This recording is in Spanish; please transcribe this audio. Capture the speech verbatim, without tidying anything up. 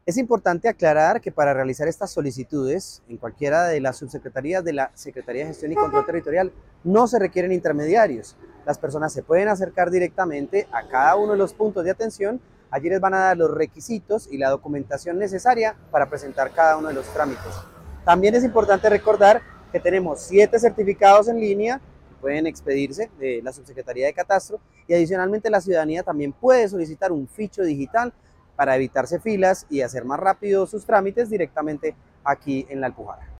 Es importante aclarar que para realizar estas solicitudes en cualquiera de las subsecretarías de la Secretaría de Gestión y Control Territorial no se requieren intermediarios. Las personas se pueden acercar directamente a cada uno de los puntos de atención. Allí les van a dar los requisitos y la documentación necesaria para presentar cada uno de los trámites. También es importante recordar que tenemos siete certificados en línea que pueden expedirse de la Subsecretaría de Catastro, y adicionalmente la ciudadanía también puede solicitar un ficho digital para evitarse filas y hacer más rápido sus trámites directamente aquí en La Alpujarra.